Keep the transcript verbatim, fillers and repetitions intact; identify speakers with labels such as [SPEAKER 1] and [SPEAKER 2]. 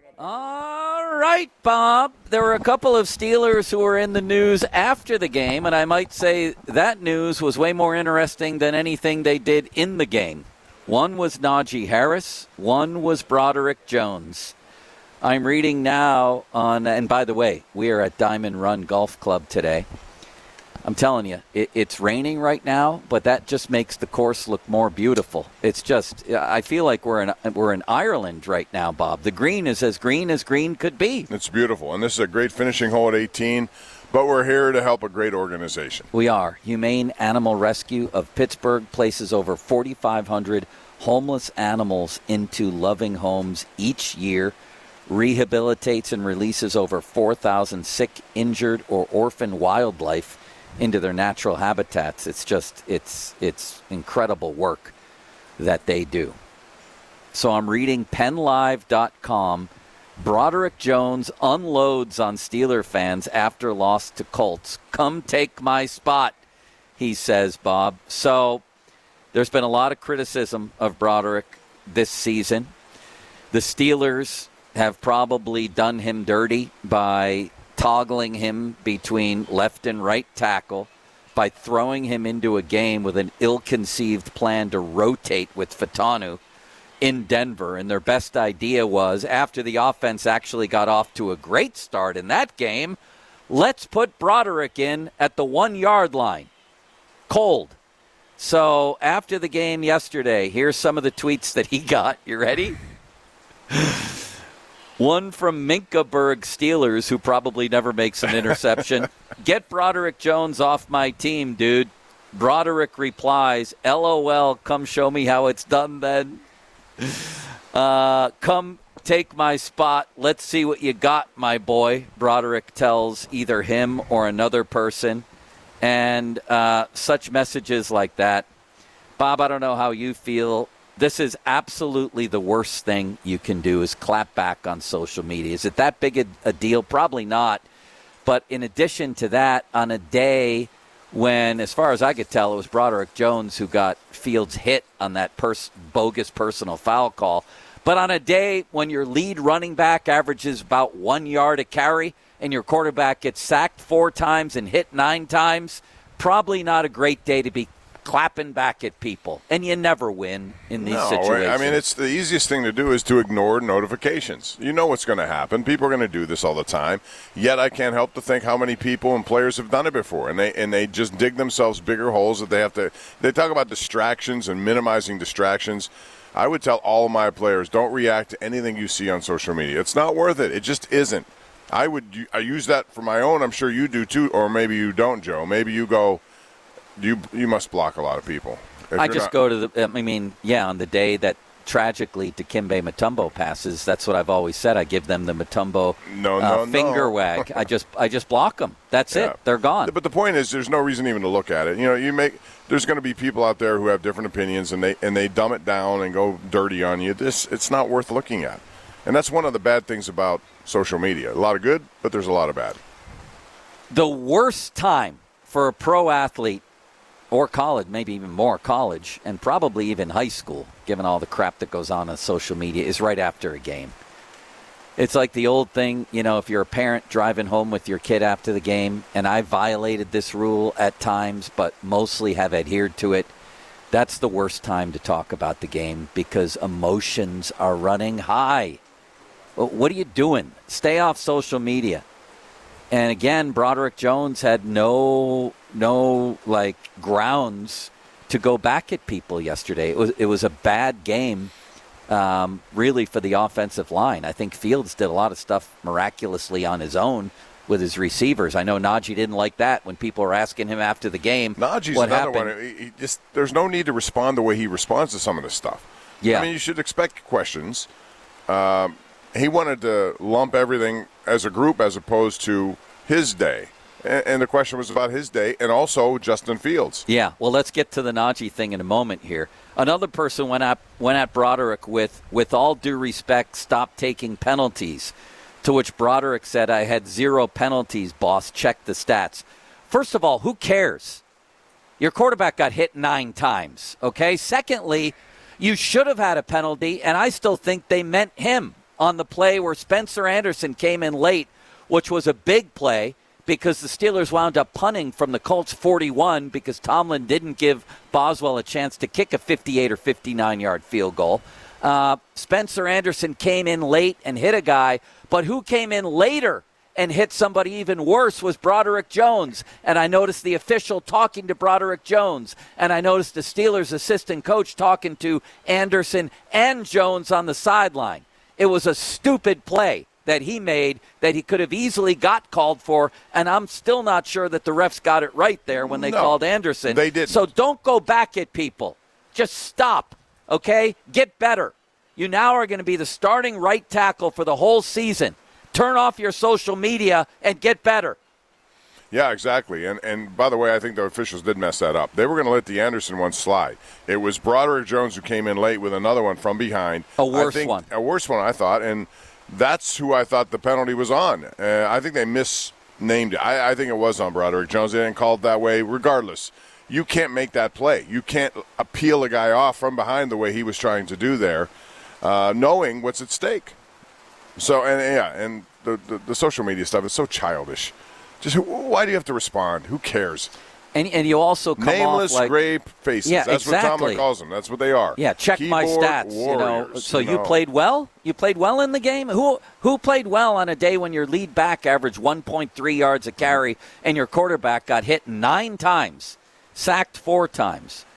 [SPEAKER 1] All right, Bob. There were a couple of Steelers who were in the news after the game, and I might say that news was way more interesting than anything they did in the game. One was Najee Harris. One was Broderick Jones. I'm reading now on, and by the way, we are at Diamond Run Golf Club today. I'm telling you, it, it's raining right now, but that just makes the course look more beautiful. It's just, I feel like we're in we're in Ireland right now, Bob. The green is as green as green could be.
[SPEAKER 2] It's beautiful, and this is a great finishing hole at eighteen, but we're here to help a great organization.
[SPEAKER 1] We are. Humane Animal Rescue of Pittsburgh places over forty-five hundred homeless animals into loving homes each year, rehabilitates and releases over four thousand sick, injured, or orphaned wildlife into their natural habitats. It's just, it's it's incredible work that they do. So I'm reading penn live dot com. Broderick Jones unloads on Steeler fans after loss to Colts. Come take my spot, he says, Bob. So there's been a lot of criticism of Broderick this season. The Steelers have probably done him dirty by toggling him between left and right tackle, by throwing him into a game with an ill-conceived plan to rotate with Fetanu in Denver. And their best idea was, after the offense actually got off to a great start in that game, let's put Broderick in at the one-yard line. Cold. So after the game yesterday, here's some of the tweets that he got. You ready? One from Minkaberg Steelers, who probably never makes an interception. Get Broderick Jones off my team, dude. Broderick replies, LOL, come show me how it's done then. Uh, come take my spot. Let's see what you got, my boy. Broderick tells either him or another person. And uh, such messages like that. Bob, I don't know how you feel. This is absolutely the worst thing you can do, is clap back on social media. Is it that big a, a deal? Probably not. But in addition to that, on a day when, as far as I could tell, it was Broderick Jones who got Fields hit on that pers- bogus personal foul call. But on a day when your lead running back averages about one yard a carry and your quarterback gets sacked four times and hit nine times, probably not a great day to be clapping back at people, and you never win in these
[SPEAKER 2] no,
[SPEAKER 1] situations.
[SPEAKER 2] I mean, it's the easiest thing to do is to ignore notifications. You know what's going to happen. People are going to do this all the time. Yet I can't help to think how many people and players have done it before, and they and they just dig themselves bigger holes that they have to. They talk about distractions and minimizing distractions. I would tell all of my players, don't react to anything you see on social media. It's not worth it. It just isn't. I would I use that for my own. I'm sure you do too, or maybe you don't, Joe. Maybe you go. You you must block a lot of people.
[SPEAKER 1] I just not- go to the, I mean, yeah, on the day that tragically Dikembe Mutombo passes, that's what I've always said. I give them the Mutombo
[SPEAKER 2] no,
[SPEAKER 1] uh,
[SPEAKER 2] no,
[SPEAKER 1] finger
[SPEAKER 2] no.
[SPEAKER 1] wag. I just I just block them. That's
[SPEAKER 2] yeah.
[SPEAKER 1] it. They're gone.
[SPEAKER 2] But the point is, there's no reason even to look at it. You know, you make there's going to be people out there who have different opinions, and they and they dumb it down and go dirty on you. This it's not worth looking at, and that's one of the bad things about social media. A lot of good, but there's a lot of bad.
[SPEAKER 1] The worst time for a pro athlete, or college, maybe even more college, and probably even high school, given all the crap that goes on on social media, is right after a game. It's like the old thing, you know, if you're a parent driving home with your kid after the game, and I violated this rule at times, but mostly have adhered to it, that's the worst time to talk about the game because emotions are running high. Well, what are you doing? Stay off social media. And again, Broderick Jones had no, no like grounds to go back at people yesterday. It was it was a bad game, um, really, for the offensive line. I think Fields did a lot of stuff miraculously on his own with his receivers. I know Najee didn't like that when people were asking him after the game.
[SPEAKER 2] Najee's
[SPEAKER 1] what
[SPEAKER 2] another
[SPEAKER 1] happened.
[SPEAKER 2] one. He just there's no need to respond the way he responds to some of this stuff.
[SPEAKER 1] Yeah,
[SPEAKER 2] I mean, you should expect questions. Um, he wanted to lump everything as a group as opposed to his day. And, and the question was about his day and also Justin Fields.
[SPEAKER 1] Yeah, well, let's get to the Najee thing in a moment here. Another person went at, went at Broderick with, with all due respect, stop taking penalties, to which Broderick said, I had zero penalties, boss. Check the stats. First of all, who cares? Your quarterback got hit nine times, okay? Secondly, you should have had a penalty, and I still think they meant him. on the play where Spencer Anderson came in late, which was a big play because the Steelers wound up punting from the Colts forty-one because Tomlin didn't give Boswell a chance to kick a fifty-eight or fifty-nine-yard field goal. Uh, Spencer Anderson came in late and hit a guy, but who came in later and hit somebody even worse was Broderick Jones. And I noticed the official talking to Broderick Jones, and I noticed the Steelers assistant coach talking to Anderson and Jones on the sideline. It was a stupid play that he made that he could have easily got called for, and I'm still not sure that the refs got it right there when they
[SPEAKER 2] no,
[SPEAKER 1] called Anderson.
[SPEAKER 2] They didn't.
[SPEAKER 1] So don't go back at people. Just stop, okay? Get better. You now are going to be the starting right tackle for the whole season. Turn off your social media and get better.
[SPEAKER 2] Yeah, exactly. And and by the way, I think the officials did mess that up. They were going to let the Anderson one slide. It was Broderick Jones who came in late with another one from behind.
[SPEAKER 1] A worse
[SPEAKER 2] I think,
[SPEAKER 1] one.
[SPEAKER 2] A worse one, I thought. And that's who I thought the penalty was on. Uh, I think they misnamed it. I, I think it was on Broderick Jones. They didn't call it that way. Regardless, you can't make that play. You can't appeal a guy off from behind the way he was trying to do there, uh, knowing what's at stake. So, and yeah, and the, the, the social media stuff is so childish. Just why do you have to respond? Who cares?
[SPEAKER 1] And and you also come
[SPEAKER 2] Nameless
[SPEAKER 1] off like
[SPEAKER 2] gray faces.
[SPEAKER 1] Yeah,
[SPEAKER 2] That's
[SPEAKER 1] exactly.
[SPEAKER 2] what Tomlin calls them. That's what they are.
[SPEAKER 1] Yeah, check
[SPEAKER 2] Keyboard
[SPEAKER 1] my stats.
[SPEAKER 2] Warriors,
[SPEAKER 1] you know, so
[SPEAKER 2] you
[SPEAKER 1] you
[SPEAKER 2] know.
[SPEAKER 1] played well. You played well in the game. Who who played well on a day when your lead back averaged one point three yards a carry and your quarterback got hit nine times, sacked four times?